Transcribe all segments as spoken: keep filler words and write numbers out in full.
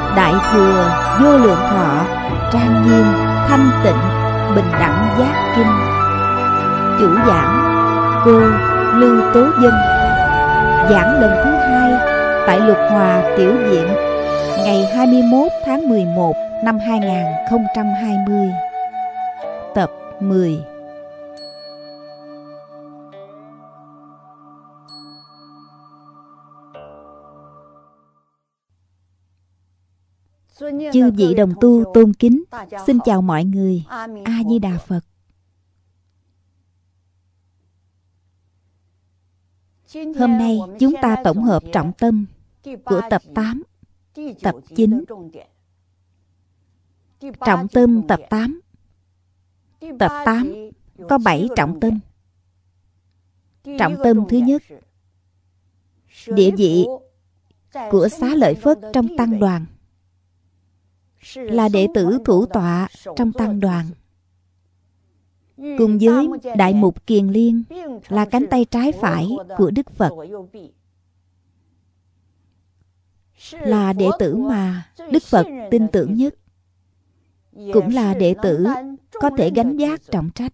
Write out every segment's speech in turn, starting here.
đại thừa vô lượng thọ, trang nghiêm thanh tịnh bình đẳng giác kinh. Chủ giảng cô Lưu Tố Dân. Giảng lần thứ hai tại Lục Hòa Tiểu Viện, ngày hai mươi mốt tháng mười một năm hai nghìn không trăm hai mươi. Tập mười. Chư vị đồng tu tôn kính, xin chào mọi người. A Di Đà Phật. Hôm nay chúng ta tổng hợp trọng tâm của tập tám, tập chín. Trọng tâm tập tám. Tập tám có bảy trọng tâm. Trọng tâm thứ nhất, địa vị của Xá Lợi Phất trong tăng đoàn, là đệ tử thủ tọa trong tăng đoàn, cùng với Đại Mục Kiền Liên là cánh tay trái phải của Đức Phật, là đệ tử mà Đức Phật tin tưởng nhất, cũng là đệ tử có thể gánh vác trọng trách,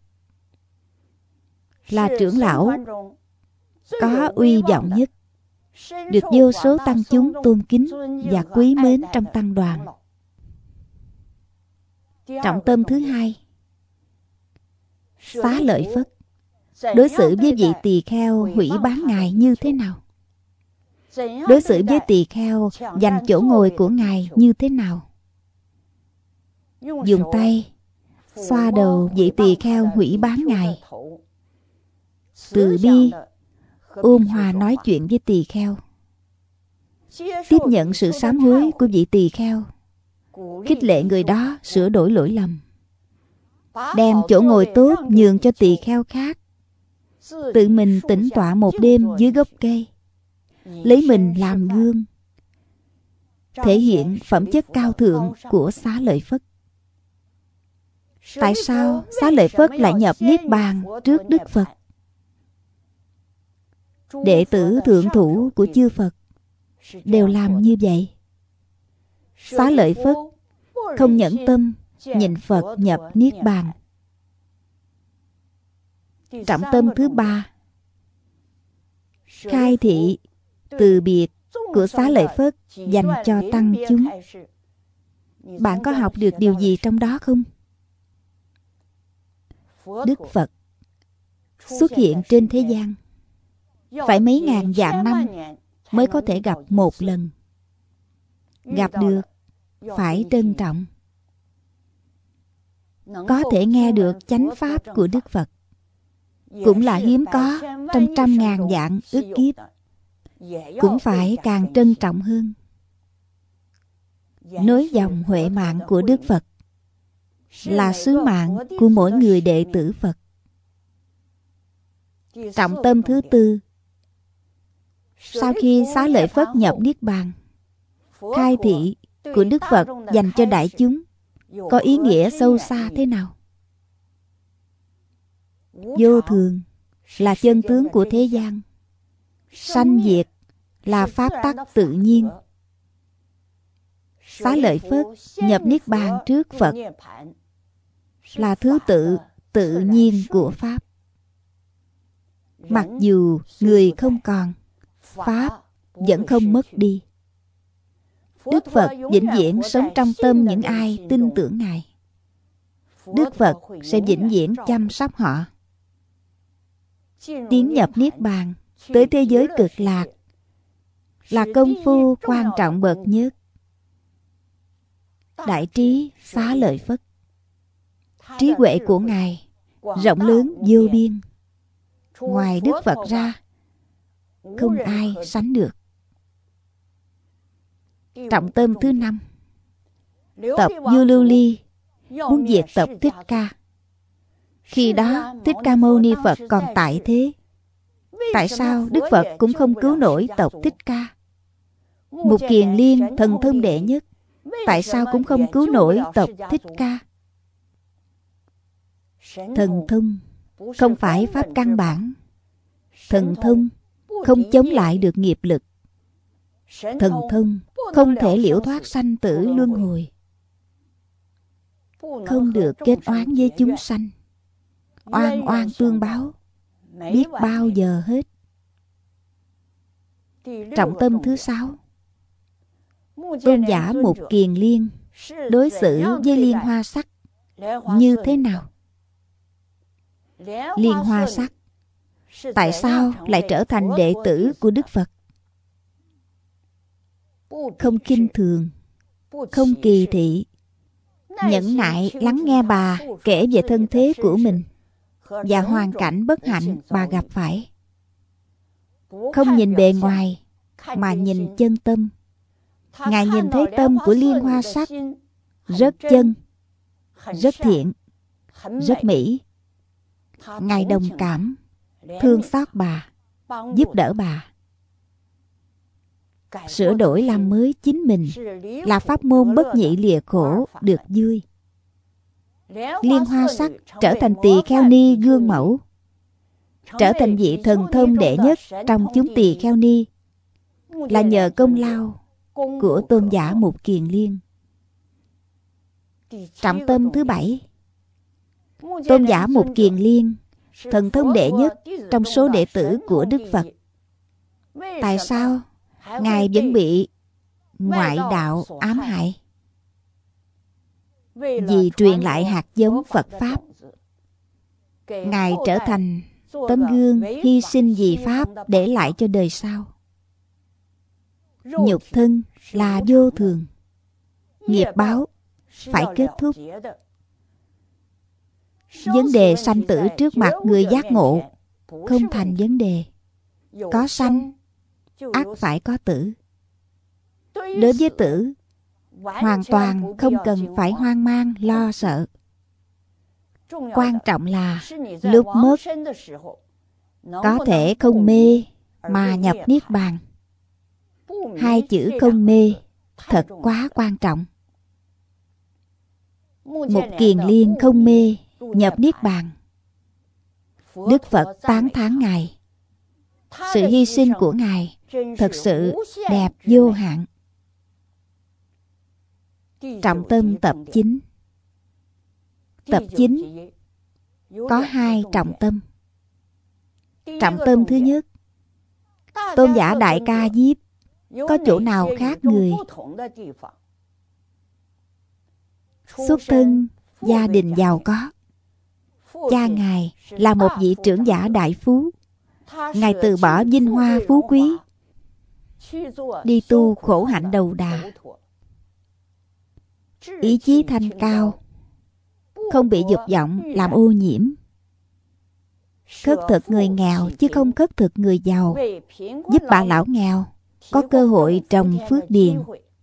là trưởng lão có uy vọng nhất, được vô số tăng chúng tôn kính và quý mến trong tăng đoàn. Trọng tâm thứ hai, Xá Lợi Phất đối xử với vị tỳ kheo hủy bán Ngài như thế nào? Đối xử với tỳ kheo giành chỗ ngồi của Ngài như thế nào? Dùng tay xoa đầu vị tỳ kheo hủy bán Ngài, từ bi ôn hòa nói chuyện với tỳ kheo, tiếp nhận sự sám hối của vị tỳ kheo, khích lệ người đó sửa đổi lỗi lầm, đem chỗ ngồi tốt nhường cho tỳ kheo khác, tự mình tĩnh tọa một đêm dưới gốc cây, lấy mình làm gương, thể hiện phẩm chất cao thượng của Xá Lợi Phất. Tại sao Xá Lợi Phất lại nhập Niết Bàn trước Đức Phật? Đệ tử thượng thủ của chư Phật đều làm như vậy. Xá Lợi Phất không nhẫn tâm nhìn Phật nhập Niết Bàn. Trọng tâm thứ ba, khai thị từ biệt của Xá Lợi Phất dành cho tăng chúng. Bạn có học được điều gì trong đó không? Đức Phật xuất hiện trên thế gian phải mấy ngàn vạn năm mới có thể gặp một lần. Gặp được phải trân trọng. Có thể nghe được chánh pháp của Đức Phật cũng là hiếm có trong trăm ngàn vạn ức kiếp, cũng phải càng trân trọng hơn. Nối dòng huệ mạng của Đức Phật là sứ mạng của mỗi người đệ tử Phật. Trọng tâm thứ tư, sau khi Xá Lợi Phất nhập Niết Bàn, khai thị của Đức Phật dành cho đại chúng có ý nghĩa sâu xa thế nào? Vô thường là chân tướng của thế gian, sanh diệt là pháp tắc tự nhiên. Xá Lợi Phất nhập Niết Bàn trước Phật là thứ tự tự nhiên của Pháp. Mặc dù người không còn, Pháp vẫn không mất đi. Đức Phật vĩnh viễn sống trong tâm những ai tin tưởng Ngài. Đức Phật sẽ vĩnh viễn chăm sóc họ. Tiến nhập Niết Bàn tới thế giới cực lạc là công phu quan trọng bậc nhất. Đại trí Xá Lợi Phất, trí huệ của Ngài rộng lớn vô biên, ngoài Đức Phật ra không ai sánh được. Trọng tâm thứ năm, tập Vua Lưu Ly muốn diệt tộc Thích Ca. Khi đó Thích Ca Mâu Ni Phật còn tại thế. Tại sao Đức Phật cũng không cứu nổi tộc Thích Ca? Mục Kiền Liên thần thông đệ nhất, tại sao cũng không cứu nổi tộc Thích Ca? Thần thông không phải pháp căn bản. Thần thông không chống lại được nghiệp lực. thần thông không thể liễu thoát sanh tử luân hồi, không được kết oán với chúng sanh, oan oan tương báo, biết bao giờ hết. Trọng tâm thứ sáu, tôn giả Mục Kiền Liên đối xử với liên hoa sắc như thế nào? Liên hoa sắc tại sao lại trở thành đệ tử của Đức Phật? Không khinh thường, không kỳ thị, nhẫn nại lắng nghe bà kể về thân thế của mình và hoàn cảnh bất hạnh bà gặp phải. Không nhìn bề ngoài mà nhìn chân tâm. Ngài nhìn thấy tâm của liên hoa sắc rất chân, rất thiện, rất mỹ. Ngài đồng cảm, thương xót bà, giúp đỡ bà. Sửa đổi làm mới chính mình là pháp môn bất nhị lìa khổ được vui. Liên hoa sắc trở thành tỳ kheo ni gương mẫu, trở thành vị thần thông đệ nhất trong chúng tỳ kheo ni, là nhờ công lao của tôn giả Mục Kiền Liên. Trọng tâm thứ bảy, tôn giả Mục Kiền Liên thần thông đệ nhất trong số đệ tử của Đức Phật. Tại sao Ngài vẫn bị ngoại đạo ám hại? Vì truyền lại hạt giống Phật Pháp, Ngài trở thành tấm gương hy sinh vì Pháp để lại cho đời sau. Nhục thân là vô thường, nghiệp báo phải kết thúc. Vấn đề sanh tử trước mặt người giác ngộ không thành vấn đề. Có sanh, ắt phải có tử. Đối với tử, hoàn toàn không cần phải hoang mang lo sợ. Quan trọng là lúc mất có thể không mê mà nhập niết bàn. Hai chữ không mê thật quá quan trọng. Mục Kiền Liên không mê nhập niết bàn. Đức Phật tán thán Ngài. Sự hy sinh của Ngài thật sự đẹp vô hạn. Trọng tâm tập chín. Tập chín có hai trọng tâm. Trọng tâm thứ nhất, tôn giả Đại Ca Diếp có chỗ nào khác người? Xuất thân gia đình giàu có. Cha Ngài là một vị trưởng giả đại phú. Ngài từ bỏ vinh hoa phú quý, đi tu khổ hạnh đầu đà. Ý chí thanh cao, không bị dục vọng làm ô nhiễm. Khất thực người nghèo chứ không khất thực người giàu, giúp bà lão nghèo có cơ hội trồng phước điền.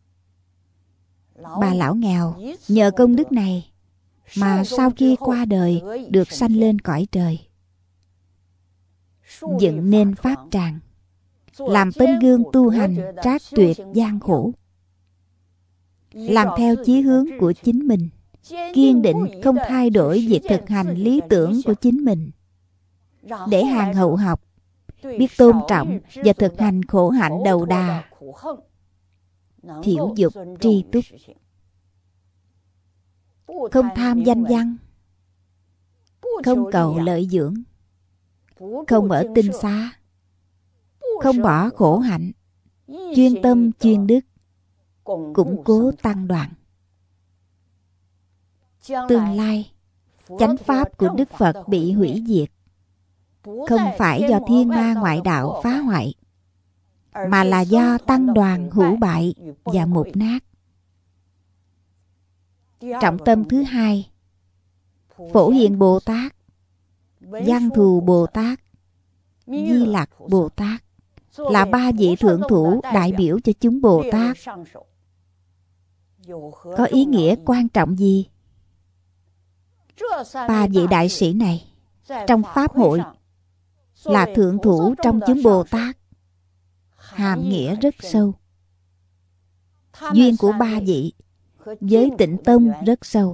Bà lão nghèo nhờ công đức này mà sau khi qua đời được sanh lên cõi trời. Dựng nên pháp tràng, làm tấm gương tu hành trác tuyệt gian khổ. Làm theo chí hướng của chính mình, kiên định không thay đổi việc thực hành lý tưởng của chính mình, để hàng hậu học biết tôn trọng và thực hành khổ hạnh đầu đà, thiểu dục tri túc. Không tham danh văn, không cầu lợi dưỡng, không ở tinh xá, không bỏ khổ hạnh, chuyên tâm chuyên đức, củng cố tăng đoàn. Tương lai chánh pháp của Đức Phật bị hủy diệt, không phải do thiên ma ngoại đạo phá hoại, mà là do tăng đoàn hữu bại và mục nát. Trọng tâm thứ hai, Phổ Hiền Bồ Tát, Văn Thù Bồ Tát, Di Lặc Bồ Tát là ba vị thượng thủ đại biểu cho chúng Bồ Tát. Có ý nghĩa quan trọng gì? Ba vị đại sĩ này trong Pháp hội là thượng thủ trong chúng Bồ Tát, hàm nghĩa rất sâu. Duyên của ba vị với Tịnh Tông rất sâu.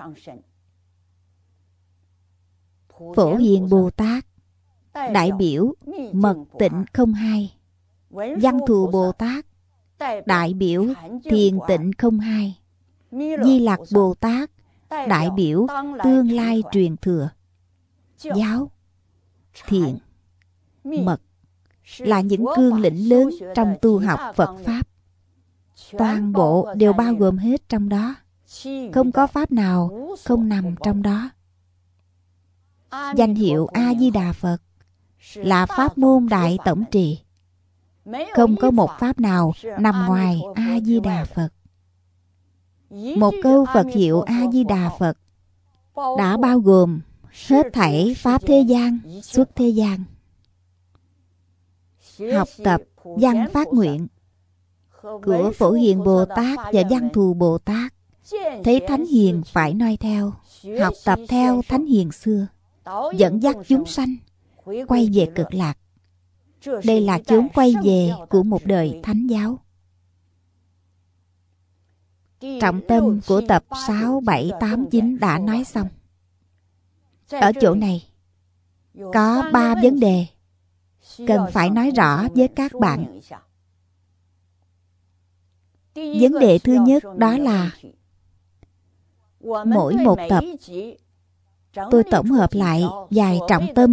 Phổ Hiền Bồ Tát đại biểu mật tịnh không hai. Văn Thù Bồ Tát đại biểu thiền tịnh không hai. Di Lặc Bồ Tát đại biểu tương lai truyền thừa. Giáo, thiện, mật là những cương lĩnh lớn trong tu học Phật Pháp. Toàn bộ đều bao gồm hết trong đó. Không có Pháp nào không nằm trong đó. Danh hiệu A-di-đà Phật là pháp môn đại tổng trì. Không có một Pháp nào nằm ngoài A-di-đà Phật. Một câu Phật hiệu A-di-đà Phật đã bao gồm hết thảy Pháp thế gian, xuất thế gian. Học tập văn phát nguyện của Phổ Hiền Bồ Tát và Văn Thù Bồ Tát, thấy Thánh Hiền phải noi theo, học tập theo Thánh Hiền xưa, dẫn dắt chúng sanh quay về cực lạc. Đây là chốn quay về của một đời thánh giáo. Trọng tâm của tập sáu, bảy, tám, chín đã nói xong. Ở chỗ này có ba vấn đề cần phải nói rõ với các bạn. Vấn đề thứ nhất đó là mỗi một tập tôi tổng hợp lại vài trọng tâm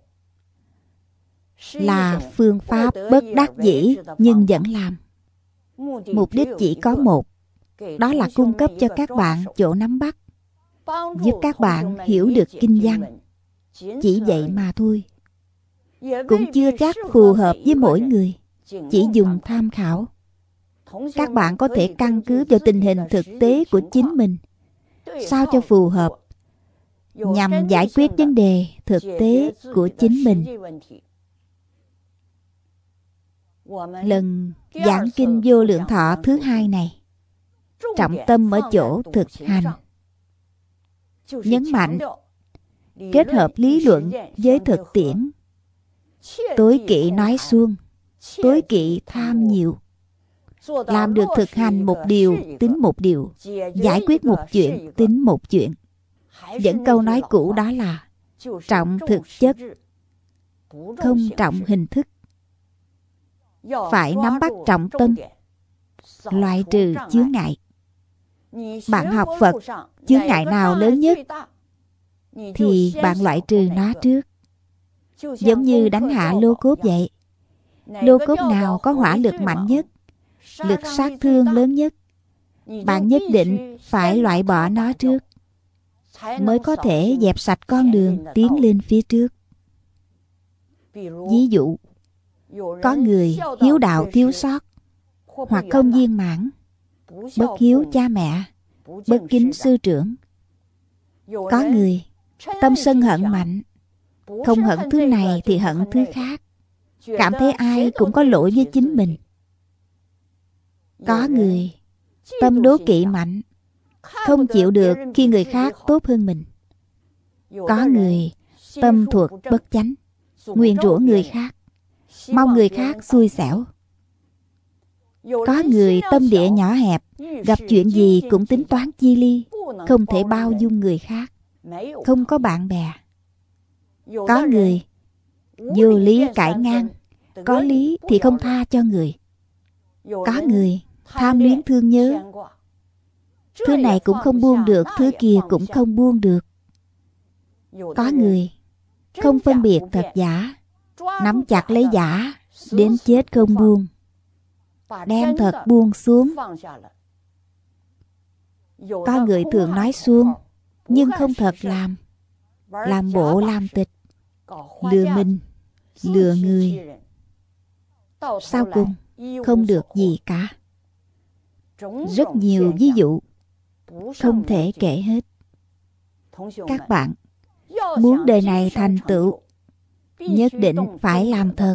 là phương pháp bất đắc dĩ nhưng vẫn làm. Mục đích chỉ có một, đó là cung cấp cho các bạn chỗ nắm bắt, giúp các bạn hiểu được kinh văn. Chỉ vậy mà thôi. Cũng chưa chắc phù hợp với mỗi người, chỉ dùng tham khảo. Các bạn có thể căn cứ vào tình hình thực tế của chính mình, sao cho phù hợp, nhằm giải quyết vấn đề thực tế của chính mình. Lần giảng kinh Vô Lượng Thọ thứ hai này, trọng tâm ở chỗ thực hành. Nhấn mạnh kết hợp lý luận với thực tiễn. Tối kỵ nói suông, tối kỵ tham nhiều. Làm được thực hành một điều tính một điều, giải quyết một chuyện tính một chuyện. Vẫn câu nói cũ đó là trọng thực chất, không trọng hình thức. Phải nắm bắt trọng tâm, loại trừ chướng ngại. Bạn học Phật, chướng ngại nào lớn nhất thì bạn loại trừ nó trước. Giống như đánh hạ lô cốt vậy. Lô cốt nào có hỏa lực mạnh nhất, lực sát thương lớn nhất, bạn nhất định phải loại bỏ nó trước, mới có thể dẹp sạch con đường tiến lên phía trước. Ví dụ, có người hiếu đạo thiếu sót, hoặc không viên mãn, bất hiếu cha mẹ, bất kính sư trưởng. Có người tâm sân hận mạnh, không hận thứ này thì hận thứ khác, cảm thấy ai cũng có lỗi với chính mình. Có người tâm đố kỵ mạnh, không chịu được khi người khác tốt hơn mình. Có người tâm thuật bất chánh, nguyền rủa người khác, mong người khác xui xẻo. Có người tâm địa nhỏ hẹp, gặp chuyện gì cũng tính toán chi ly, không thể bao dung người khác, không có bạn bè. Có người vô lý cãi ngang, có lý thì không tha cho người. Có người tham luyến thương nhớ, thứ này cũng không buông được, thứ kia cũng không buông được. Có người không phân biệt thật giả, nắm chặt lấy giả, đến chết không buông, đem thật buông xuống. Có người thường nói suông, nhưng không thật làm, làm bộ làm tịch, lừa mình, lừa người. Sau cùng không được gì cả. Rất nhiều ví dụ, không thể kể hết. Các bạn muốn đời này thành tựu, nhất định phải làm thật.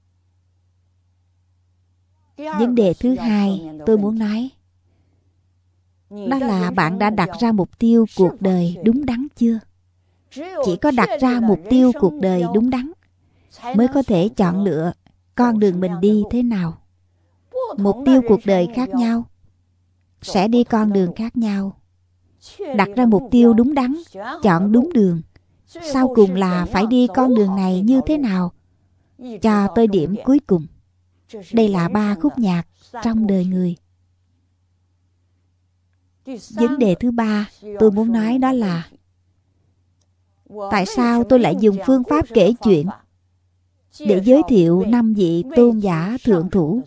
Vấn đề thứ hai tôi muốn nói, đó là bạn đã đặt ra mục tiêu cuộc đời đúng đắn chưa? Chỉ có đặt ra mục tiêu cuộc đời đúng đắn mới có thể chọn lựa con đường mình đi thế nào. Mục tiêu cuộc đời khác nhau, sẽ đi con đường khác nhau. Đặt ra mục tiêu đúng đắn, chọn đúng đường, sau cùng là phải đi con đường này như thế nào, cho tới điểm cuối cùng. Đây là ba khúc nhạc trong đời người. Vấn đề thứ ba tôi muốn nói đó là tại sao tôi lại dùng phương pháp kể chuyện để giới thiệu năm vị tôn giả thượng thủ?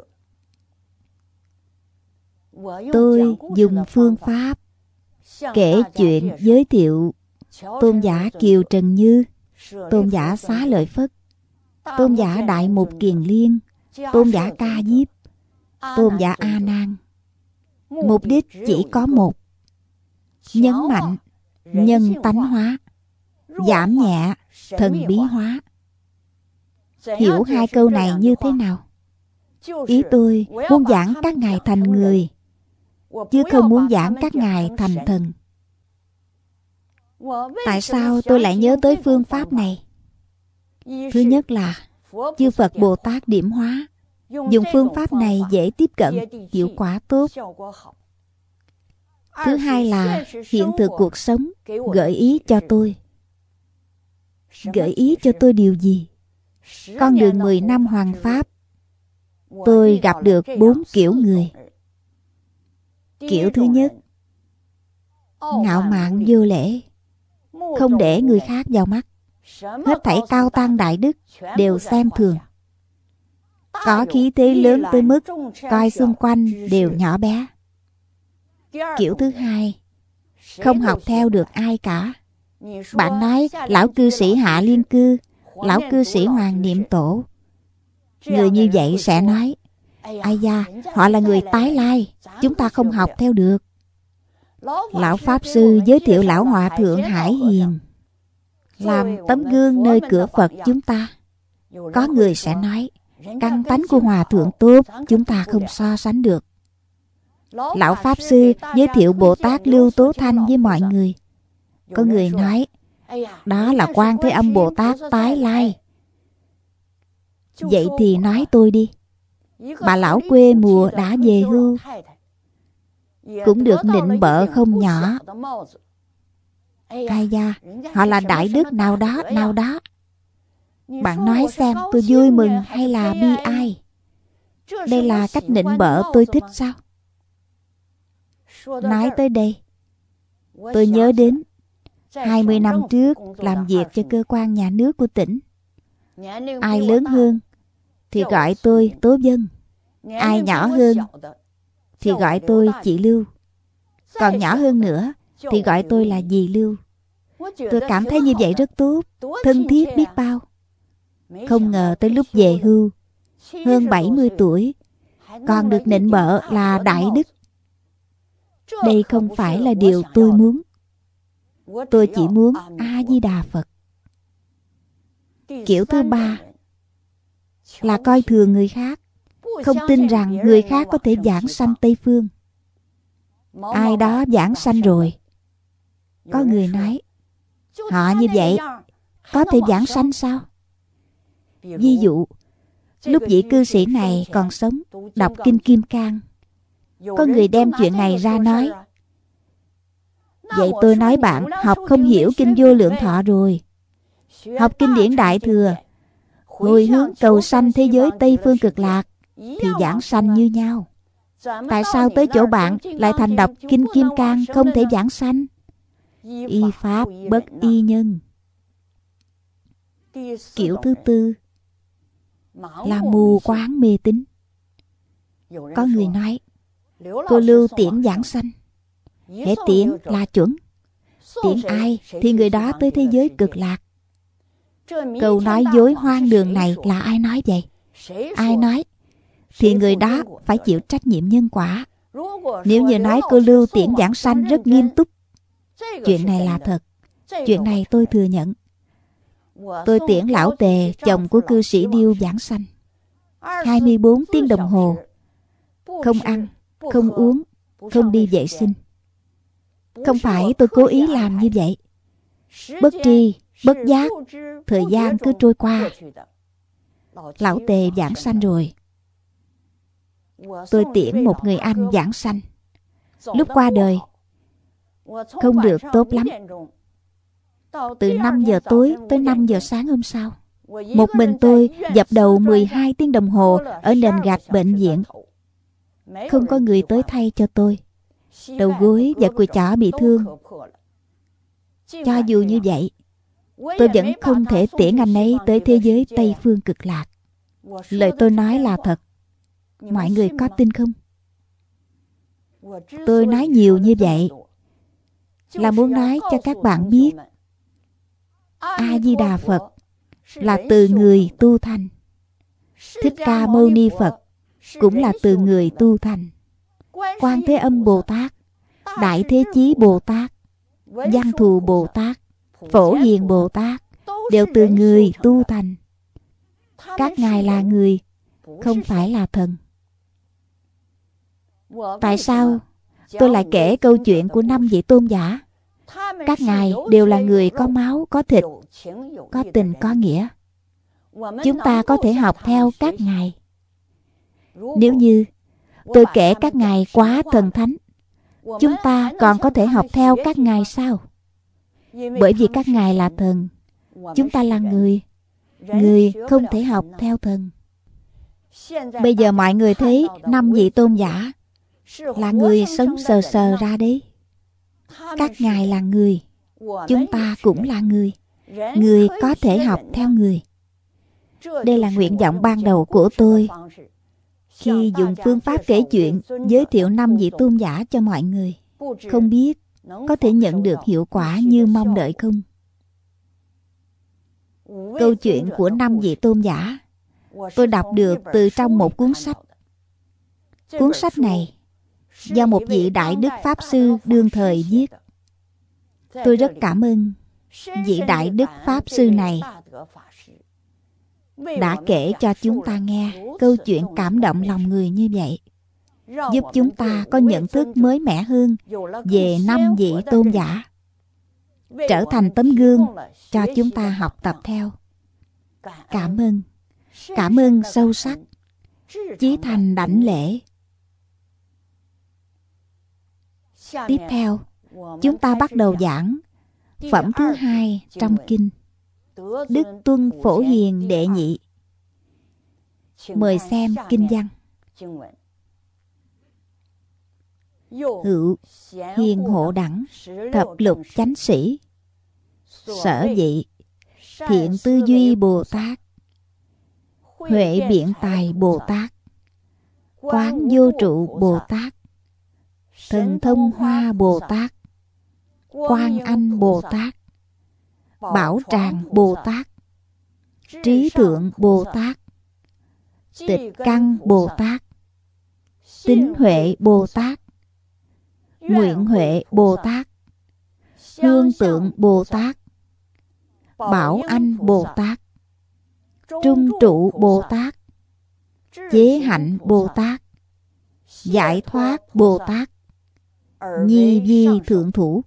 Tôi dùng phương pháp kể chuyện giới thiệu tôn giả Kiều Trần Như, tôn giả Xá Lợi Phất, tôn giả Đại Mục Kiền Liên, tôn giả Ca Diếp, tôn giả A Nan. Mục đích chỉ có một: nhấn mạnh nhân tánh hóa, giảm nhẹ thần bí hóa. Hiểu hai câu này như thế nào? Ý tôi muốn giảng các ngài thành người, chứ không muốn giảng các ngài thành thần. Tại sao tôi lại nhớ tới phương pháp này? Thứ nhất là chư Phật Bồ Tát điểm hóa, dùng phương pháp này dễ tiếp cận, hiệu quả tốt. Thứ hai là hiện thực cuộc sống gợi ý cho tôi. Gợi ý cho tôi điều gì? Con đường mười năm hoằng pháp, tôi gặp được bốn kiểu người. Kiểu thứ nhất, ngạo mạn vô lễ, không để người khác vào mắt. Hết thảy cao tăng đại đức đều xem thường. Có khí thế lớn tới mức coi xung quanh đều nhỏ bé. Kiểu thứ hai, không học theo được ai cả. Bạn nói lão cư sĩ Hạ Liên Cư, lão cư sĩ Hoàng Niệm Tổ. Người như vậy sẽ nói: ai da, họ là người tái lai, chúng ta không học theo được. Lão Pháp Sư giới thiệu lão Hòa Thượng Hải Hiền làm tấm gương nơi cửa Phật chúng ta. Có người sẽ nói: căn tánh của Hòa Thượng tốt, chúng ta không so sánh được. Lão Pháp Sư giới thiệu Bồ Tát Lưu Tố Thanh với mọi người. Có người nói: đó là Quan Thế Âm Bồ Tát tái lai. Vậy thì nói tôi đi, bà lão quê mùa đã về hưu, cũng được nịnh bợ không nhỏ. Ai da, họ là đại đức nào đó nào đó. Bạn nói xem, tôi vui mừng hay là bi ai? Đây là cách nịnh bợ tôi thích sao? Nói tới đây, tôi nhớ đến hai mươi năm trước làm việc cho cơ quan nhà nước của tỉnh. Ai lớn hơn thì gọi tôi Tố Vân, ai nhỏ hơn thì gọi tôi chị Lưu, còn nhỏ hơn nữa thì gọi tôi là dì Lưu. Tôi cảm thấy như vậy rất tốt, thân thiết biết bao. Không ngờ tới lúc về hưu, hơn bảy mươi tuổi, còn được nịnh bợ là đại đức. Đây không phải là điều tôi muốn. Tôi chỉ muốn A Di Đà Phật. Kiểu thứ ba là coi thường người khác, không tin rằng người khác có thể giảng sanh Tây Phương. Ai đó giảng sanh rồi, có người nói: họ như vậy có thể giảng sanh sao? Ví dụ, lúc vị cư sĩ này còn sống, đọc Kinh Kim Cang, có người đem chuyện này ra nói: vậy tôi nói bạn học không hiểu Kinh Vô Lượng Thọ rồi. Học kinh điển Đại Thừa, hồi hướng cầu sanh thế giới Tây Phương Cực Lạc thì giảng sanh như nhau. Tại sao tới chỗ bạn lại thành đọc Kinh Kim Cang không thể giảng sanh? Y pháp bất y nhân. Kiểu thứ tư là mù quáng mê tín. Có người nói: cô Lưu tiễn giảng sanh, hễ tiễn là chuẩn, tiễn ai thì người đó tới thế giới Cực Lạc. Câu nói dối hoang đường này là ai nói vậy? Ai nói thì người đó phải chịu trách nhiệm nhân quả. Nếu như nói cô Lưu tiễn giảng sanh rất nghiêm túc, chuyện này là thật, chuyện này tôi thừa nhận. Tôi tiễn lão Tề, chồng của cư sĩ Điêu giảng sanh, hai mươi bốn tiếng đồng hồ, không ăn, không uống, không đi vệ sinh. Không phải tôi cố ý làm như vậy. Bất tri, bất giác, thời gian cứ trôi qua. Lão Tề giảng sanh rồi, tôi tiễn một người anh giảng sanh. Lúc qua đời không được tốt lắm. Từ năm giờ tối tới năm giờ sáng hôm sau, Một mình tôi dập đầu mười hai tiếng đồng hồ ở nền gạch bệnh viện. Không có người tới thay cho tôi. Đầu gối và cùi chỏ bị thương. Cho dù như vậy, tôi vẫn không thể tiễn anh ấy tới thế giới Tây Phương Cực Lạc. Lời tôi nói là thật. Mọi người có tin không? Tôi nói nhiều như vậy là muốn nói cho các bạn biết A-di-đà Phật là từ người tu thành. Thích Ca Mâu Ni Phật cũng là từ người tu thành. Quan Thế Âm Bồ Tát, Đại Thế Chí Bồ Tát, Văn Thù Bồ Tát, Phổ Hiền Bồ Tát đều từ người tu thành. Các ngài là người, không phải là thần. Tại sao tôi lại kể câu chuyện của năm vị tôn giả? Các ngài đều là người có máu, có thịt, có tình, có nghĩa. Chúng ta có thể học theo các ngài. Nếu như tôi kể các ngài quá thần thánh, chúng ta còn có thể học theo các ngài sao? Bởi vì các ngài là thần, chúng ta là người. Người không thể học theo thần. Bây giờ mọi người thấy năm vị tôn giả là người sống sờ sờ ra đấy. Các ngài là người, chúng ta cũng là người. Người có thể học theo người. Đây là nguyện vọng ban đầu của tôi khi dùng phương pháp kể chuyện giới thiệu năm vị tôn giả cho mọi người. Không biết có thể nhận được hiệu quả như mong đợi không? Câu chuyện của năm vị tôn giả tôi đọc được từ trong một cuốn sách. Cuốn sách này do một vị Đại Đức Pháp Sư đương thời viết. Tôi rất cảm ơn vị Đại Đức Pháp Sư này đã kể cho chúng ta nghe câu chuyện cảm động lòng người như vậy, giúp chúng ta có nhận thức mới mẻ hơn về năm vị tôn giả, trở thành tấm gương cho chúng ta học tập theo. Cảm ơn, cảm ơn sâu sắc, chí thành đảnh lễ. Tiếp theo, chúng ta bắt đầu giảng phẩm thứ hai trong kinh, Đức Tuân Phổ Hiền Đệ Nhị. Mời xem kinh văn. Hữu hiền hộ đẳng thập lục chánh sĩ, sở dị thiện tư duy Bồ Tát, huệ biện tài Bồ Tát, quán vô trụ Bồ Tát, thần thông hoa Bồ Tát, Quan Anh Bồ Tát, Bảo Tràng Bồ Tát, Trí Thượng Bồ Tát, Tịch Căn Bồ Tát, Tín Huệ Bồ Tát, Nguyện Huệ Bồ Tát, Hương Tượng Bồ Tát, Bảo Anh Bồ Tát, Trung Trụ Bồ Tát, Chế Hạnh Bồ Tát, Giải Thoát Bồ Tát, Nhi Vi Thượng Thủ.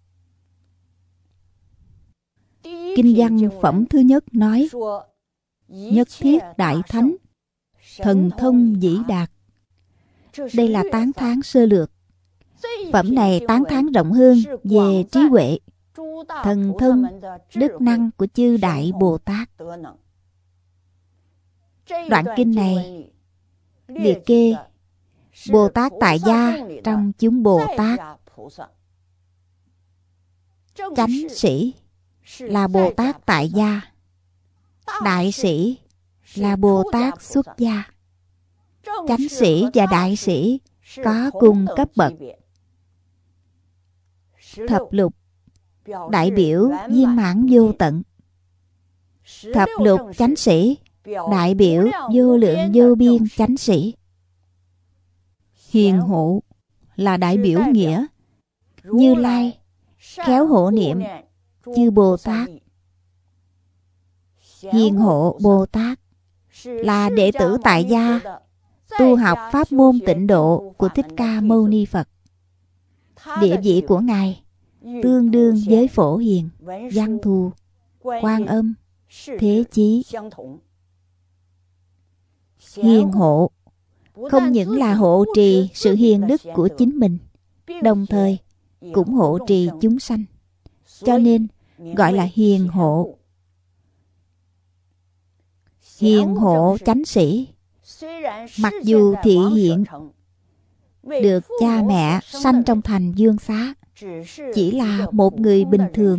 Kinh văn phẩm thứ nhất nói: nhất thiết đại thánh, thần thông vĩ đạt. Đây là tán thán sơ lược. Phẩm này tán thán rộng hơn về trí huệ, thần thông, đức năng của chư Đại Bồ Tát. Đoạn kinh này liệt kê Bồ Tát tại gia trong chúng Bồ Tát. Chánh sĩ là Bồ Tát tại gia, đại sĩ là Bồ Tát xuất gia. Chánh sĩ và đại sĩ có cùng cấp bậc. Thập lục đại biểu viên mãn vô tận. Thập lục chánh sĩ đại biểu vô lượng vô biên chánh sĩ. Hiền hộ là đại biểu nghĩa. Như Lai khéo hộ niệm chư Bồ Tát. Hiền hộ Bồ Tát là đệ tử tại gia tu học pháp môn tịnh độ của Thích Ca Mâu Ni Phật. Địa vị của ngài tương đương với Phổ Hiền, Văn Thù, Quan Âm, Thế Chí. Hiền hộ không những là hộ trì sự hiền đức của chính mình, đồng thời cũng hộ trì chúng sanh, cho nên gọi là hiền hộ. hiền hộ chánh sĩ, mặc dù thị hiện được cha mẹ sanh trong thành Dương Xá, chỉ là một người bình thường,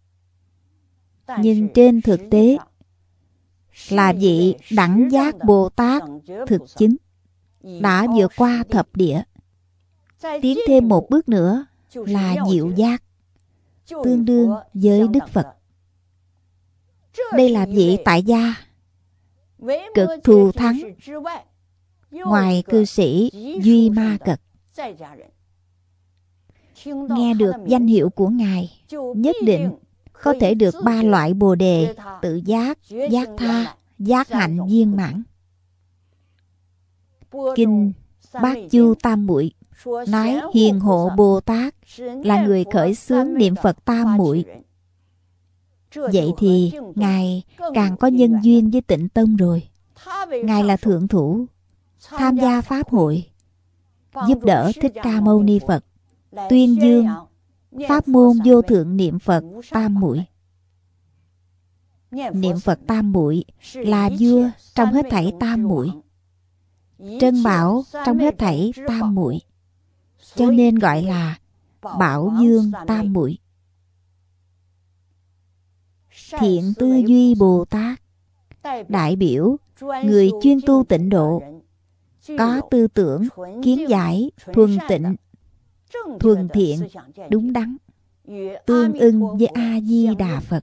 nhưng trên thực tế là vị đẳng giác Bồ Tát thực chứng, đã vượt qua thập địa. Tiến thêm một bước nữa là diệu giác, tương đương với Đức Phật. Đây là vị tại gia cực thù thắng, ngoài cư sĩ Duy Ma Cật. Nghe được danh hiệu của Ngài, nhất định có thể được ba loại Bồ đề: tự giác, giác tha, giác hạnh viên mãn. Kinh Bát Chu Tam Muội nói hiền hộ Bồ Tát là người khởi xướng niệm Phật tam muội. Vậy thì Ngài càng có nhân duyên với Tịnh Tông rồi. Ngài là thượng thủ, tham gia pháp hội, giúp đỡ Thích Ca Mâu Ni Phật tuyên dương pháp môn vô thượng niệm Phật tam muội. Niệm Phật tam muội là vua trong hết thảy tam muội, trân bảo trong hết thảy tam muội, cho nên gọi là Bảo Dương tam muội. Thiện Tư Duy Bồ Tát đại biểu người chuyên tu tịnh độ, có tư tưởng kiến giải thuần tịnh, thuần thiện, đúng đắn, tương ưng với A Di Đà Phật.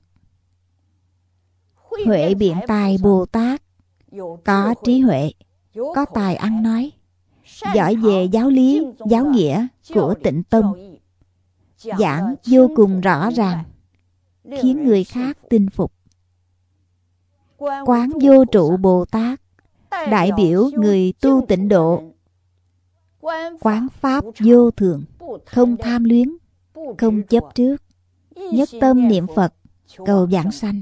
Huệ Biện Tài Bồ Tát có trí huệ, có tài ăn nói, giỏi về giáo lý, giáo nghĩa của Tịnh Tông, giảng vô cùng rõ ràng, khiến người khác tin phục. Quán Vô Trụ Bồ Tát đại biểu người tu tịnh độ, quán pháp vô thường, không tham luyến, không chấp trước, nhất tâm niệm Phật, cầu vãng sanh.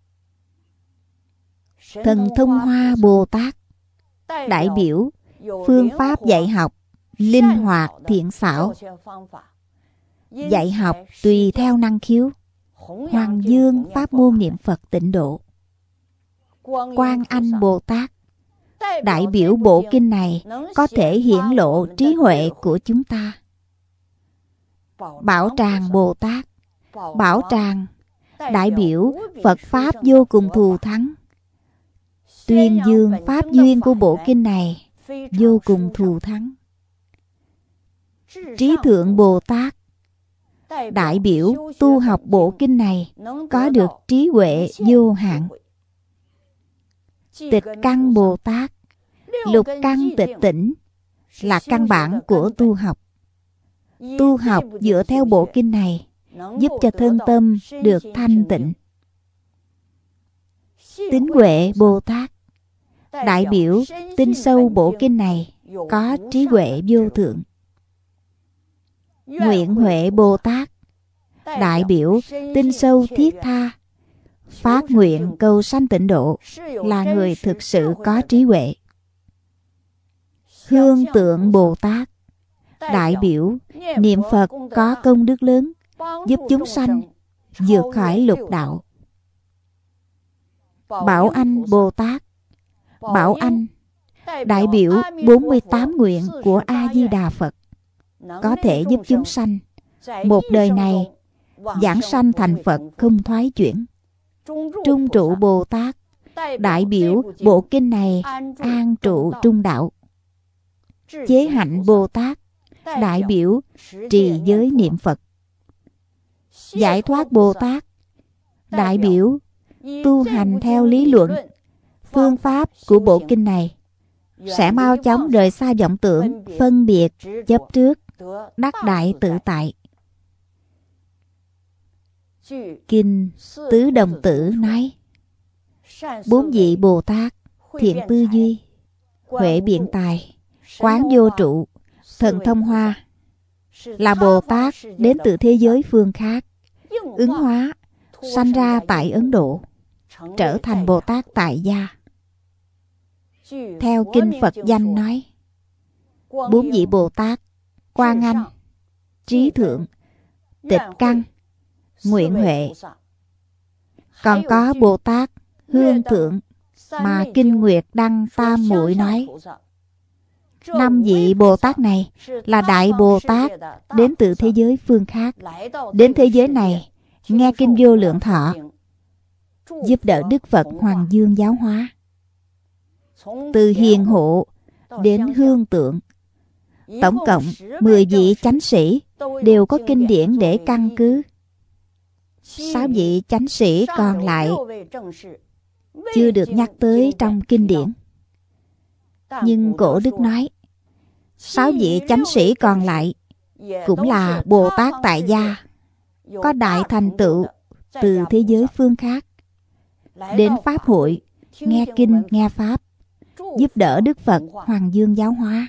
Thần Thông Hoa Bồ Tát đại biểu phương pháp dạy học linh hoạt thiện xảo, dạy học tùy theo năng khiếu, hoàng dương pháp môn niệm Phật tịnh độ. Quan Anh Bồ Tát đại biểu bộ kinh này có thể hiển lộ trí huệ của chúng ta. Bảo Tràng Bồ Tát, Bảo Tràng đại biểu Phật pháp vô cùng thù thắng, tuyên dương pháp duyên của bộ kinh này vô cùng thù thắng. Trí Thượng Bồ Tát đại biểu tu học bộ kinh này có được trí huệ vô hạn. Tịch Căn Bồ Tát, lục căn tịch tỉnh là căn bản của tu học. Tu học dựa theo bộ kinh này giúp cho thân tâm được thanh tịnh. Tín Huệ Bồ Tát đại biểu tin sâu bộ kinh này có trí huệ vô thượng. Nguyện Huệ Bồ Tát đại biểu tin sâu thiết tha, phát nguyện cầu sanh tịnh độ, là người thực sự có trí huệ. Hương Tượng Bồ Tát đại biểu niệm Phật có công đức lớn, giúp chúng sanh vượt khỏi lục đạo. Bảo Anh Bồ Tát, Bảo Anh đại biểu bốn mươi tám nguyện của A Di Đà Phật, có thể giúp chúng sanh một đời này vãng sanh thành Phật không thoái chuyển. Trung Trụ Bồ Tát đại biểu bộ kinh này an trụ trung đạo. Chế Hạnh Bồ Tát đại biểu trì giới niệm Phật. Giải Thoát Bồ Tát đại biểu tu hành theo lý luận, phương pháp của bộ kinh này, sẽ mau chóng rời xa vọng tưởng, phân biệt, chấp trước, đắc đại tự tại. Kinh Tứ Đồng Tử nói, bốn vị Bồ Tát Thiện Tư Duy, Huệ Biện Tài, Quán Vô Trụ, Thần Thông Hoa là Bồ Tát đến từ thế giới phương khác, ứng hóa sanh ra tại Ấn Độ, trở thành Bồ Tát tại gia. Theo kinh Phật danh nói, bốn vị Bồ Tát Quan Anh, Trí Thượng, Tịch Căn, Nguyện Huệ, còn có Bồ Tát Hương Thượng, mà Kinh Nguyệt Đăng Tam Muội nói, năm vị Bồ Tát này là Đại Bồ Tát đến từ thế giới phương khác, đến thế giới này nghe Kinh Vô Lượng Thọ, giúp đỡ Đức Phật Hoàng Dương giáo hóa. Từ hiền hộ đến hương tượng, tổng cộng mười vị chánh sĩ đều có kinh điển để căn cứ. Sáu vị chánh sĩ còn lại chưa được nhắc tới trong kinh điển. Nhưng Cổ Đức nói, sáu vị chánh sĩ còn lại cũng là Bồ Tát tại gia, có đại thành tựu từ thế giới phương khác, đến Pháp hội nghe kinh nghe Pháp, giúp đỡ Đức Phật Hoàng Dương giáo hóa.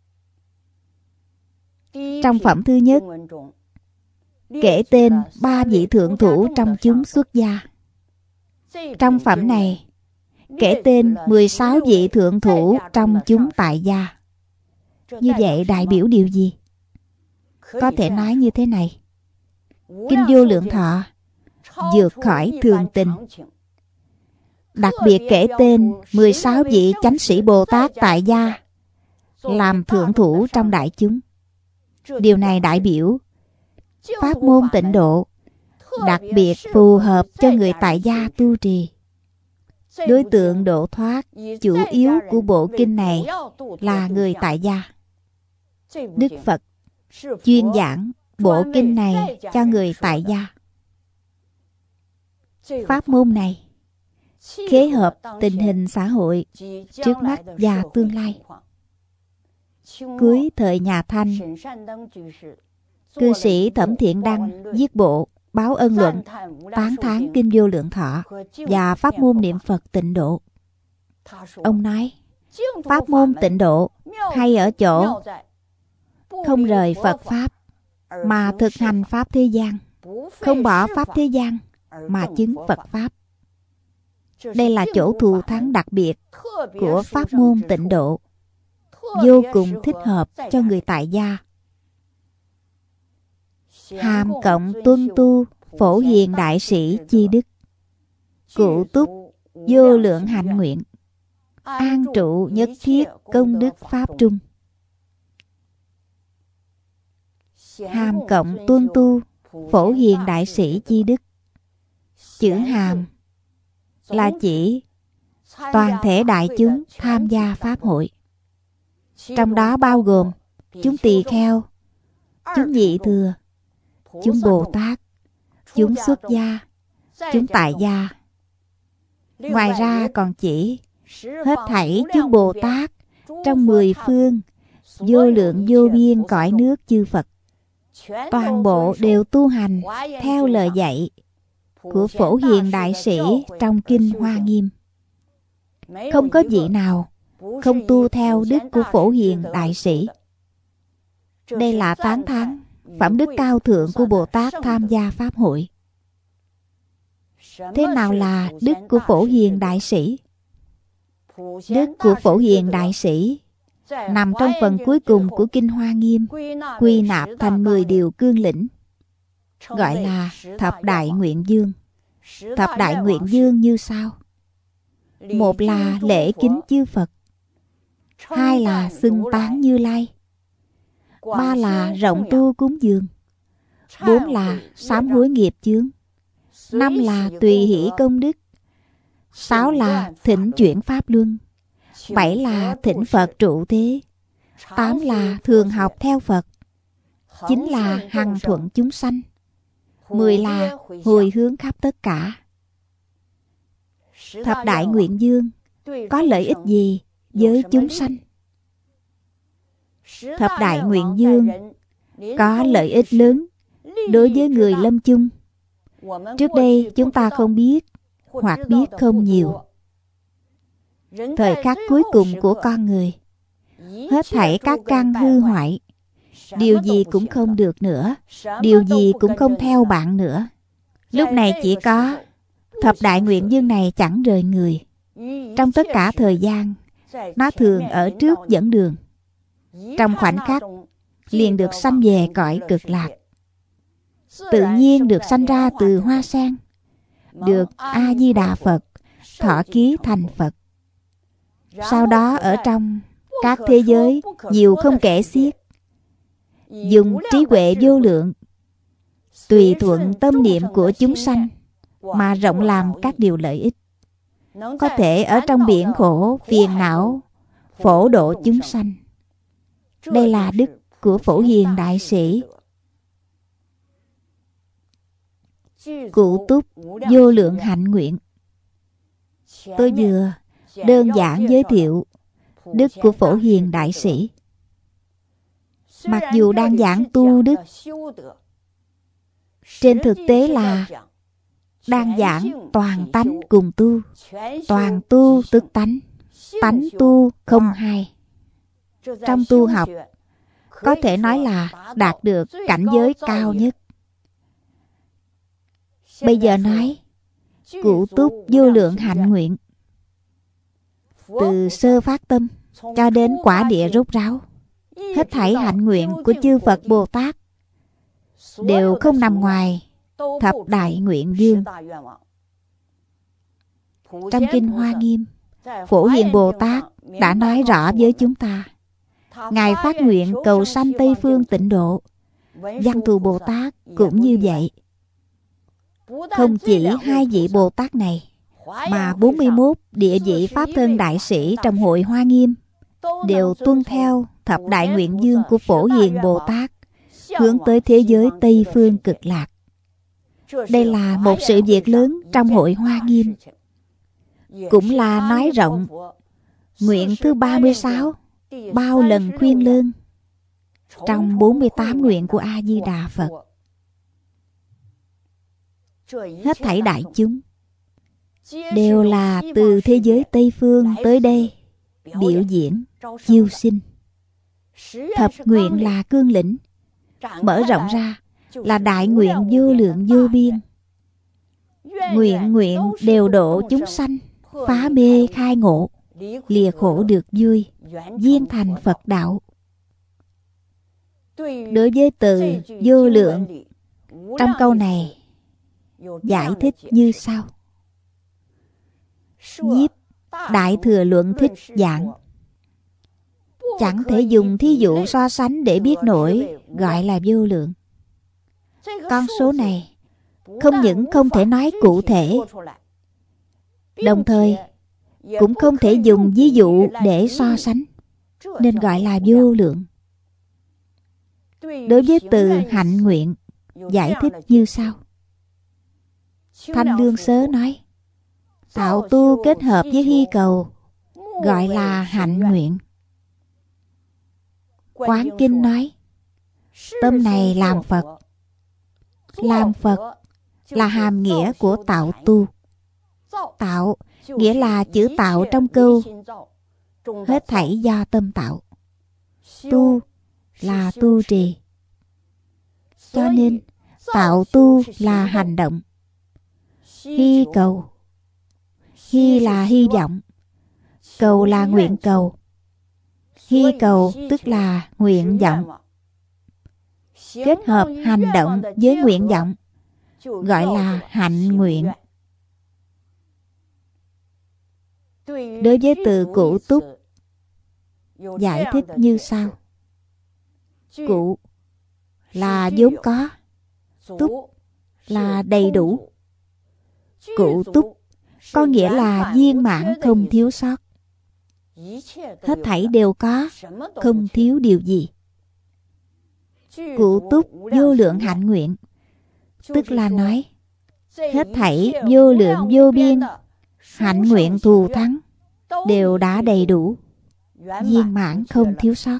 Trong phẩm thứ nhất kể tên ba vị thượng thủ trong chúng xuất gia. Trong phẩm này kể tên mười sáu vị thượng thủ trong chúng tại gia. Như vậy đại biểu điều gì? Có thể nói như thế này: Kinh Vô Lượng Thọ vượt khỏi thường tình, đặc biệt kể tên mười sáu vị chánh sĩ Bồ Tát tại gia làm thượng thủ trong đại chúng. Điều này đại biểu pháp môn tịnh độ đặc biệt phù hợp cho người tại gia tu trì. Đối tượng độ thoát chủ yếu của bộ kinh này là người tại gia. Đức Phật chuyên giảng bộ kinh này cho người tại gia. Pháp môn này khế hợp tình hình xã hội trước mắt và tương lai. Cuối thời nhà Thanh, cư sĩ Thẩm Thiện Đăng viết bộ Báo Ân Luận tán thán Kinh Vô Lượng Thọ và pháp môn niệm Phật tịnh độ. Ông nói, pháp môn tịnh độ hay ở chỗ không rời Phật Pháp mà thực hành Pháp thế gian, không bỏ Pháp thế gian mà chứng Phật Pháp. Đây là chỗ thù thắng đặc biệt của pháp môn tịnh độ, vô cùng thích hợp cho người tại gia. Hàm cộng tuân tu phổ hiền đại sĩ chi đức, cụ túc vô lượng hạnh nguyện, an trụ nhất thiết công đức pháp trung. Hàm cộng tuân tu phổ hiền đại sĩ chi đức. Chữ hàm là chỉ toàn thể đại chúng tham gia pháp hội, trong đó bao gồm chúng tỳ kheo, chúng nhị thừa, chúng Bồ Tát, chúng xuất gia, chúng tại gia. Ngoài ra còn chỉ hết thảy chúng Bồ Tát trong mười phương vô lượng vô biên cõi nước chư Phật, toàn bộ đều tu hành theo lời dạy của phổ hiền đại sĩ trong Kinh Hoa Nghiêm. Không có vị nào không tu theo đức của phổ hiền đại sĩ. Đây là tán thán phẩm đức cao thượng của Bồ Tát tham gia pháp hội. Thế nào là đức của phổ hiền đại sĩ? Đức của phổ hiền đại sĩ nằm trong phần cuối cùng của Kinh Hoa Nghiêm, quy nạp thành mười điều cương lĩnh, gọi là thập đại nguyện dương. Thập đại nguyện dương như sau: một là lễ kính chư Phật, hai là xưng tán Như Lai, ba là rộng tu cúng dường, bốn là sám hối nghiệp chướng, năm là tùy hỷ công đức, sáu là thỉnh chuyển pháp luân, bảy là thỉnh Phật trụ thế, tám là thường học theo Phật, chín là hằng thuận chúng sanh, mười là hồi hướng khắp tất cả. Thập đại nguyện dương có lợi ích gì với chúng sanh? Thập đại nguyện dương có lợi ích lớn đối với người lâm chung. Trước đây chúng ta không biết hoặc biết không nhiều. Thời khắc cuối cùng của con người, hết thảy các căn hư hoại, điều gì cũng không được nữa, điều gì cũng không theo bạn nữa. Lúc này chỉ có thập đại nguyện dương này chẳng rời người. Trong tất cả thời gian, nó thường ở trước dẫn đường. Trong khoảnh khắc liền được sanh về cõi cực lạc, tự nhiên được sanh ra từ hoa sen, được A Di Đà Phật thọ ký thành Phật. Sau đó ở trong các thế giới nhiều không kể xiết, dùng trí huệ vô lượng, tùy thuận tâm niệm của chúng sanh mà rộng làm các điều lợi ích, có thể ở trong biển khổ phiền não phổ độ chúng sanh. Đây là đức của Phổ Hiền Đại Sĩ. Cụ túc vô lượng hạnh nguyện. Tôi vừa đơn giản giới thiệu đức của Phổ Hiền Đại Sĩ. Mặc dù đang giảng tu đức, trên thực tế là đang giảng toàn tánh cùng tu. Toàn tu tức tánh, tánh tu không hai. Trong tu học có thể nói là đạt được cảnh giới cao nhất. Bây giờ nói cụ túc vô lượng hạnh nguyện, từ sơ phát tâm cho đến quả địa rốt ráo, hết thảy hạnh nguyện của chư Phật Bồ Tát đều không nằm ngoài thập đại nguyện dương. Trong Kinh Hoa Nghiêm, Phổ Hiền Bồ Tát đã nói rõ với chúng ta. Ngài phát nguyện cầu sanh Tây Phương tịnh độ. Văn Thù Bồ Tát cũng như vậy. Không chỉ hai vị Bồ Tát này, mà bốn mươi mốt địa vị Pháp Thân Đại Sĩ trong hội Hoa Nghiêm đều tuân theo thập đại nguyện dương của Phổ Hiền Bồ Tát, hướng tới thế giới Tây Phương Cực Lạc. Đây là một sự việc lớn trong hội Hoa Nghiêm, cũng là nói rộng nguyện thứ ba mươi sáu, bao lần khuyên lơn, trong bốn mươi tám nguyện của A-di-đà Phật. Hết thảy đại chúng đều là từ thế giới Tây Phương tới đây biểu diễn, chiêu sinh. Thập nguyện là cương lĩnh, mở rộng ra là đại nguyện vô lượng vô biên. Nguyện nguyện đều độ chúng sanh, phá mê khai ngộ, lìa khổ được vui, viên thành Phật đạo. Đối với từ vô lượng, trong câu này giải thích như sau. Nhiếp Đại Thừa Luận Thích giảng, chẳng thể dùng thí dụ so sánh để biết nổi, gọi là vô lượng. Con số này không những không thể nói cụ thể, đồng thời cũng không thể dùng ví dụ để so sánh, nên gọi là vô lượng. Đối với từ hạnh nguyện, giải thích như sau. Thanh Đương Sớ nói, tạo tu kết hợp với hy cầu, gọi là hạnh nguyện. Quán Kinh nói, tâm này làm Phật. Làm Phật là hàm nghĩa của tạo tu. Tạo nghĩa là chữ tạo trong câu, hết thảy do tâm tạo. Tu là tu trì. Cho nên tạo tu là hành động. Hy cầu, hy là hy vọng, cầu là nguyện cầu. Hy cầu tức là nguyện vọng. Kết hợp hành động với nguyện vọng, gọi là hạnh nguyện. Đối với từ cụ túc, giải thích như sau. Cụ là vốn có, túc là đầy đủ. Cụ túc có nghĩa là viên mãn không thiếu sót. Hết thảy đều có, không thiếu điều gì. Cụ túc vô lượng hạnh nguyện, tức là nói hết thảy vô lượng vô biên hạnh nguyện thù thắng đều đã đầy đủ, viên mãn không thiếu sót.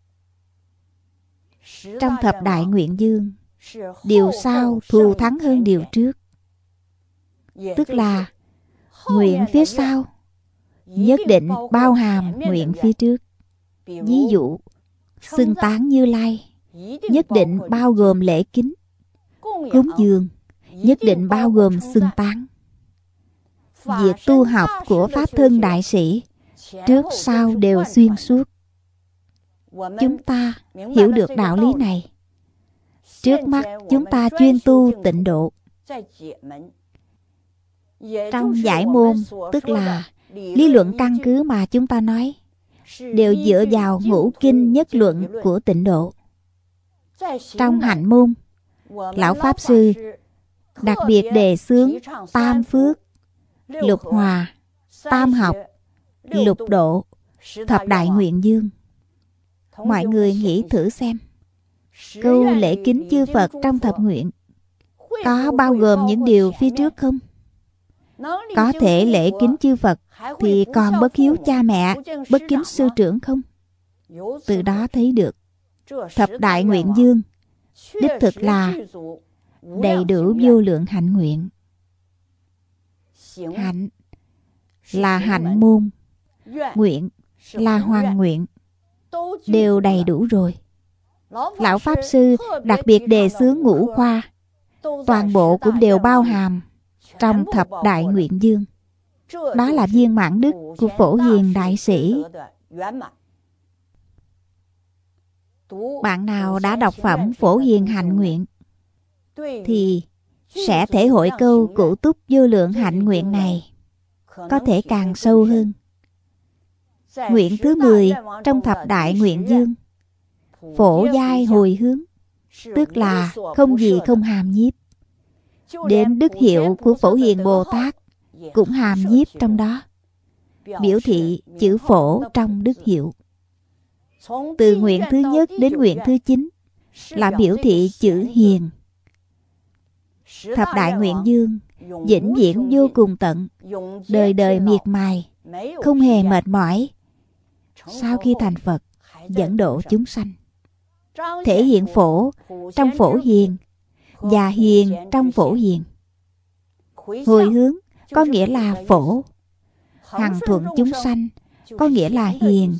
Trong thập đại nguyện dương, điều sau thù thắng hơn điều trước, tức là nguyện phía sau nhất định bao hàm nguyện phía trước. Ví dụ, xưng tán Như Lai nhất định bao gồm lễ kính, cúng dường nhất định bao gồm xưng tán. Việc tu học của Pháp Thân Đại Sĩ trước sau đều xuyên suốt. Chúng ta hiểu được đạo lý này. Trước mắt chúng ta chuyên tu tịnh độ. Trong giải môn, tức là lý luận căn cứ mà chúng ta nói đều dựa vào ngũ kinh nhất luận của Tịnh Độ. Trong hạnh môn, Lão Pháp Sư đặc biệt đề xướng tam phước, lục hòa, tam học, lục độ, thập đại nguyện dương. Mọi người nghĩ thử xem, câu lễ kính chư Phật trong thập nguyện có bao gồm những điều phía trước không? Có thể lễ kính chư Phật thì còn bất hiếu cha mẹ, bất kính sư trưởng không? Từ đó thấy được thập đại nguyện dương đích thực là đầy đủ vô lượng hạnh nguyện. Hạnh là hạnh môn, nguyện là hoàn nguyện, đều đầy đủ rồi. Lão Pháp Sư đặc biệt đề xướng ngũ khoa, toàn bộ cũng đều bao hàm trong thập đại nguyện dương. Đó là viên mãn đức của Phổ Hiền Đại Sĩ. Bạn nào đã đọc phẩm Phổ Hiền Hạnh Nguyện thì sẽ thể hội câu cụ túc vô lượng hạnh nguyện này có thể càng sâu hơn. Nguyện thứ mười trong thập đại nguyện dương, phổ giai hồi hướng, tức là không gì không hàm nhiếp. Đến đức hiệu của Phổ Hiền Bồ Tát cũng hàm nhiếp trong đó, biểu thị chữ phổ trong đức hiệu. Từ nguyện thứ nhất đến nguyện thứ chín là biểu thị chữ hiền. Thập đại nguyện dương vĩnh viễn vô cùng tận, đời đời miệt mài, không hề mệt mỏi. Sau khi thành Phật, dẫn độ chúng sanh, thể hiện phổ trong Phổ Hiền và hiền trong Phổ Hiền. Hồi hướng có nghĩa là phổ, hằng thuận chúng sanh có nghĩa là hiền.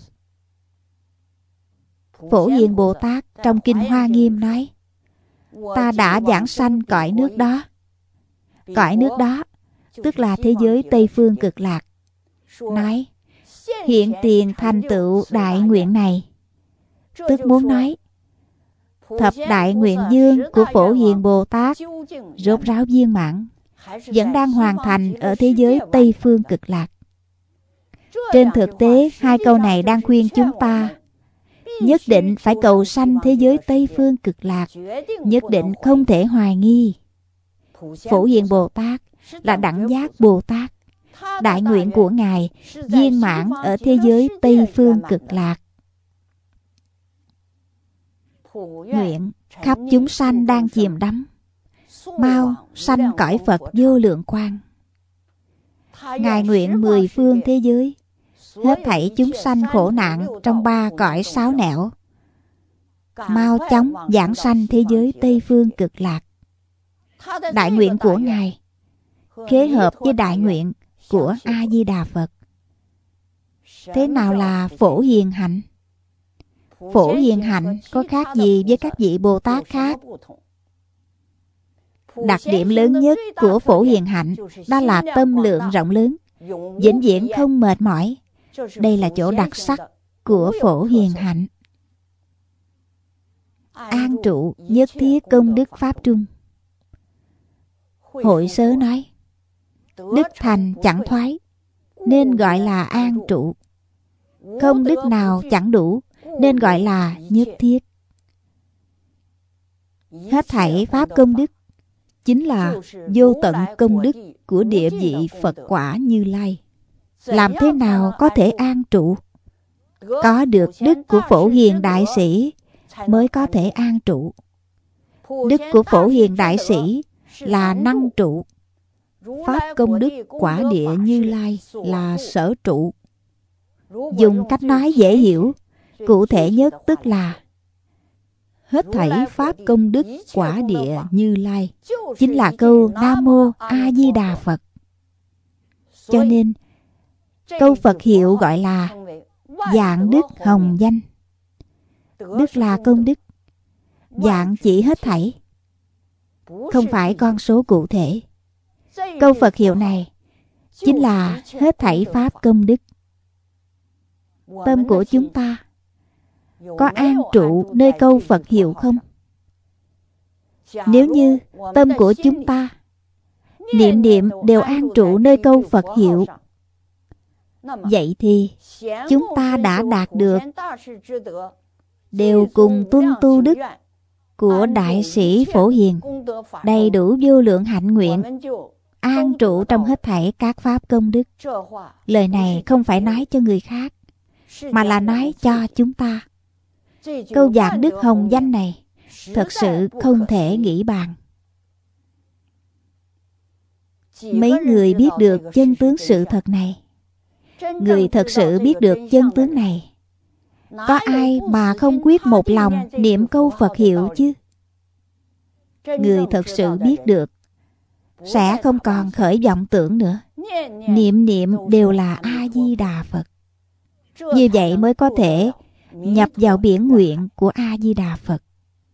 Phổ Hiền Bồ Tát trong Kinh Hoa Nghiêm nói, ta đã giảng sanh cõi nước đó. Cõi nước đó tức là thế giới Tây Phương Cực Lạc. Nói hiện tiền thành tựu đại nguyện này, tức muốn nói thập đại nguyện dương của Phổ Hiền Bồ Tát rốt ráo viên mãn, vẫn đang hoàn thành ở thế giới Tây Phương Cực Lạc. Trên thực tế, hai câu này đang khuyên chúng ta nhất định phải cầu sanh thế giới Tây Phương Cực Lạc, nhất định không thể hoài nghi. Phổ Hiền Bồ Tát là đẳng giác Bồ Tát, đại nguyện của Ngài viên mãn ở thế giới Tây Phương Cực Lạc. Nguyện khắp chúng sanh đang chìm đắm, mau sanh cõi Phật vô lượng quang. Ngài nguyện mười phương thế giới, hết thảy chúng sanh khổ nạn trong ba cõi sáu nẻo, mau chóng giảng sanh thế giới Tây Phương Cực Lạc. Đại nguyện của Ngài khế hợp với đại nguyện của A Di Đà Phật. Thế nào là Phổ Hiền Hạnh? Phổ Hiền Hạnh có khác gì với các vị Bồ Tát khác? Đặc điểm lớn nhất của Phổ Hiền Hạnh đó là tâm lượng rộng lớn, vĩnh viễn không mệt mỏi. Đây là chỗ đặc sắc của Phổ Hiền Hạnh. An trụ nhất thiết công đức pháp trung. Hội Sớ nói, đức thành chẳng thoái, nên gọi là an trụ. Công đức nào chẳng đủ, nên gọi là nhất thiết. Hết thảy pháp công đức chính là vô tận công đức của địa vị Phật quả Như Lai. Làm thế nào có thể an trụ? Có được đức của Phổ Hiền Đại Sĩ mới có thể an trụ. Đức của Phổ Hiền Đại Sĩ là năng trụ. Pháp công đức quả địa Như Lai là sở trụ. Dùng cách nói dễ hiểu, cụ thể nhất tức là hết thảy pháp công đức quả địa Như Lai chính là câu Nam Mô A Di Đà Phật. Cho nên câu Phật hiệu gọi là Vạn Đức Hồng Danh. Đức là công đức, vạn chỉ hết thảy, không phải con số cụ thể. Câu Phật hiệu này chính là hết thảy pháp công đức. Tâm của chúng ta có an trụ nơi câu Phật hiệu không? Nếu như tâm của chúng ta niệm niệm đều an trụ nơi câu Phật hiệu, Vậy thì chúng ta đã đạt được đều cùng tuân tu đức của đại sĩ Phổ Hiền, đầy đủ vô lượng hạnh nguyện, an trụ trong hết thảy các pháp công đức. Lời này không phải nói cho người khác, mà là nói cho chúng ta. Câu giảng đức hồng danh này thật sự không thể nghĩ bàn. Mấy người biết được chân tướng sự thật này, người thật sự biết được chân tướng này, có ai mà không quyết một lòng niệm câu Phật hiệu chứ? Người thật sự biết được sẽ không còn khởi vọng tưởng nữa. Niệm niệm đều là A-di-đà Phật. Như vậy mới có thể nhập vào biển nguyện của A-di-đà Phật.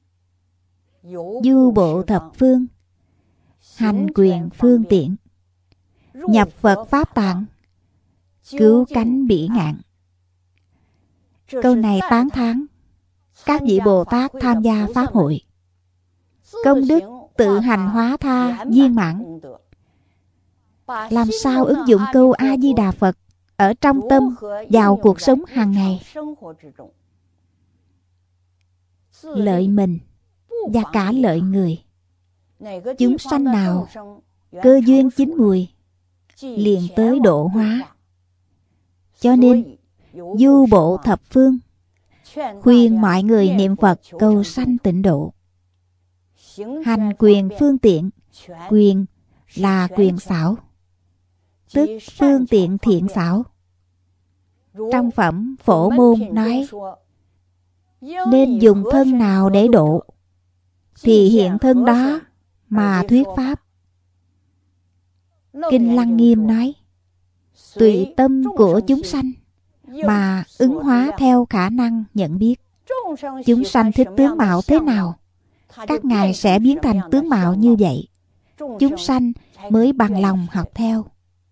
Du bộ thập phương, hành quyền phương tiện, nhập Phật Pháp tạng, cứu cánh bỉ ngạn. Câu này tán thán các vị Bồ Tát tham gia Pháp hội. Công đức tự hành hóa tha viên mãn. Làm sao ứng dụng câu A-di-đà Phật ở trong tâm vào cuộc sống hàng ngày? Lợi mình và cả lợi người. Chúng sanh nào cơ duyên chín mùi liền tới độ hóa. Cho nên du bộ thập phương khuyên mọi người niệm Phật cầu sanh tịnh độ. Hành quyền phương tiện, quyền là quyền xảo, tức phương tiện thiện xảo. Trong phẩm Phổ Môn nói, nên dùng thân nào để độ, thì hiện thân đó mà thuyết pháp. Kinh Lăng Nghiêm nói, tùy tâm của chúng sanh mà ứng hóa theo khả năng nhận biết. Chúng sanh thích tướng mạo thế nào, các ngài sẽ biến thành tướng mạo như vậy. Chúng sanh mới bằng lòng học theo.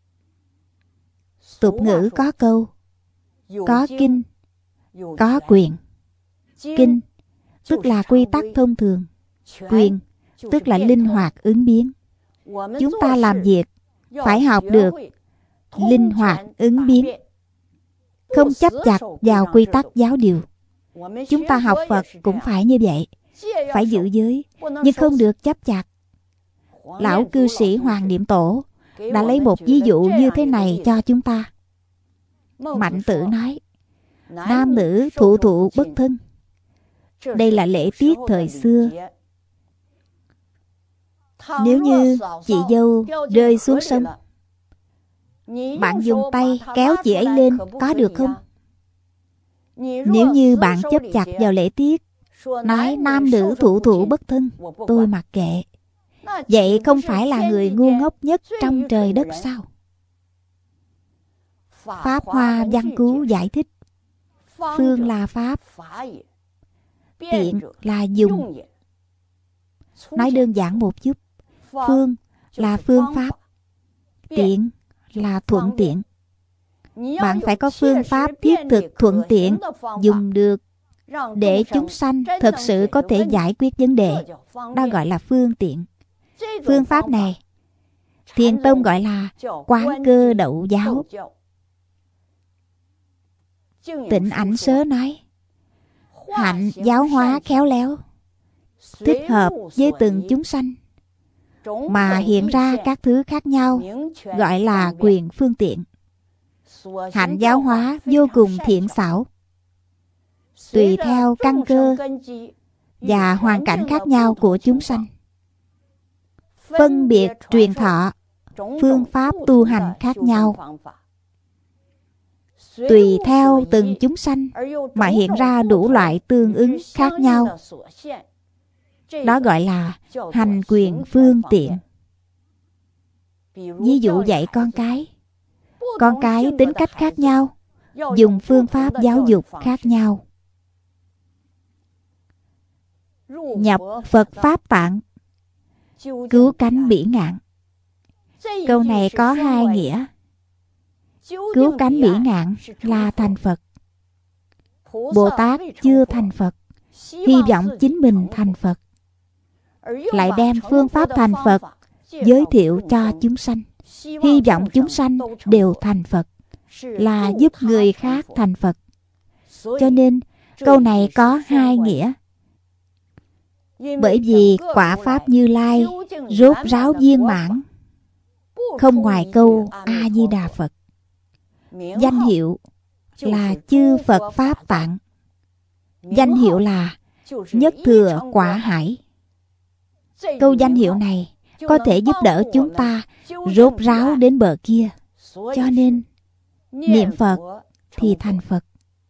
Tục ngữ có câu, có kinh, có quyền. Kinh tức là quy tắc thông thường, quyền tức là linh hoạt ứng biến. Chúng ta làm việc phải học được linh hoạt ứng biến, không chấp chặt vào quy tắc giáo điều. Chúng ta học Phật cũng phải như vậy, phải giữ giới, nhưng không được chấp chặt. Lão cư sĩ Hoàng Niệm Tổ đã lấy một ví dụ như thế này cho chúng ta. Mạnh Tử nói, nam nữ thụ thụ bất thân. Đây là lễ tiết thời xưa. Nếu như chị dâu rơi xuống sông, bạn dùng tay kéo chị ấy lên có được không? Nếu như bạn chấp chặt vào lễ tiết, nói nam nữ thụ thụ bất thân, tôi mặc kệ, vậy không phải là người ngu ngốc nhất trong trời đất sao? Pháp Hoa Văn Cứu giải thích, phương là pháp, tiện là dùng. Nói đơn giản một chút, phương là phương pháp, tiện là thuận tiện. Bạn phải có phương pháp thiết thực thuận tiện, dùng được, để chúng sanh thật sự có thể giải quyết vấn đề. Đó gọi là phương tiện. Phương pháp này, Thiền Tông gọi là Quán Cơ Đậu Giáo. Tịnh Ảnh Sớ nói, hạnh giáo hóa khéo léo, thích hợp với từng chúng sanh, mà hiện ra các thứ khác nhau, gọi là quyền phương tiện. Hạnh giáo hóa vô cùng thiện xảo, tùy theo căn cơ và hoàn cảnh khác nhau của chúng sanh, phân biệt truyền thọ phương pháp tu hành khác nhau. Tùy theo từng chúng sanh mà hiện ra đủ loại tương ứng khác nhau. Đó gọi là hành quyền phương tiện. Ví dụ dạy con cái, con cái tính cách khác nhau, dùng phương pháp giáo dục khác nhau. Nhập Phật Pháp tạng, cứu cánh bỉ ngạn. Câu này có hai nghĩa. Cứu cánh bỉ ngạn là thành Phật. Bồ Tát chưa thành Phật, hy vọng chính mình thành Phật, lại đem phương pháp thành Phật giới thiệu cho chúng sanh, hy vọng chúng sanh đều thành Phật. là giúp người khác thành Phật. Cho nên câu này có hai nghĩa. Bởi vì quả Pháp Như Lai rốt ráo viên mãn, không ngoài câu A-di-đà Phật. Danh hiệu là chư Phật Pháp Tạng. Danh hiệu là Nhất Thừa Quả Hải. Câu danh hiệu này có thể giúp đỡ chúng ta rốt ráo đến bờ kia. Cho nên niệm Phật thì thành Phật.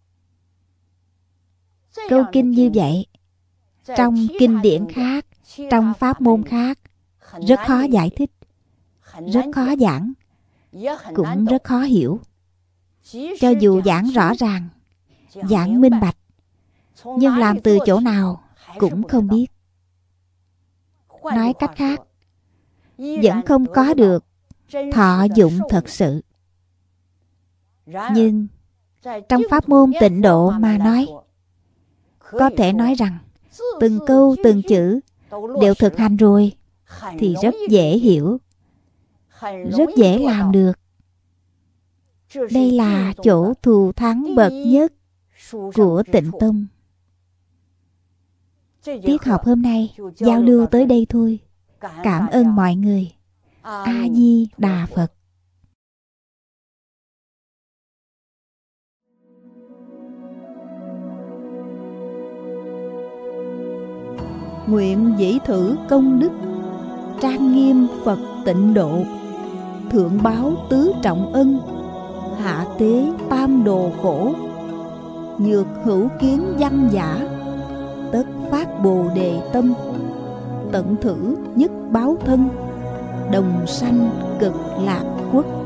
Câu kinh như vậy, trong kinh điển khác, trong pháp môn khác, rất khó giải thích, rất khó giảng, cũng rất khó hiểu. Cho dù giảng rõ ràng, giảng minh bạch, nhưng làm từ chỗ nào cũng không biết. Nói cách khác, vẫn không có được thọ dụng thật sự. Nhưng trong pháp môn tịnh độ mà nói, có thể nói rằng từng câu từng chữ đều thực hành rồi thì rất dễ hiểu, rất dễ làm được. Đây là chỗ thù thắng bậc nhất của Tịnh Tông. Tiết học hôm nay giao lưu tới đây thôi. Cảm ơn mọi người. A-di-đà Phật. Nguyện dĩ thử công đức, trang nghiêm Phật tịnh độ, thượng báo tứ trọng ân, hạ tế tam đồ khổ. Nhược hữu kiến văn giả, tất phát bồ đề tâm, tận thử nhất báo thân, đồng sanh cực lạc quốc.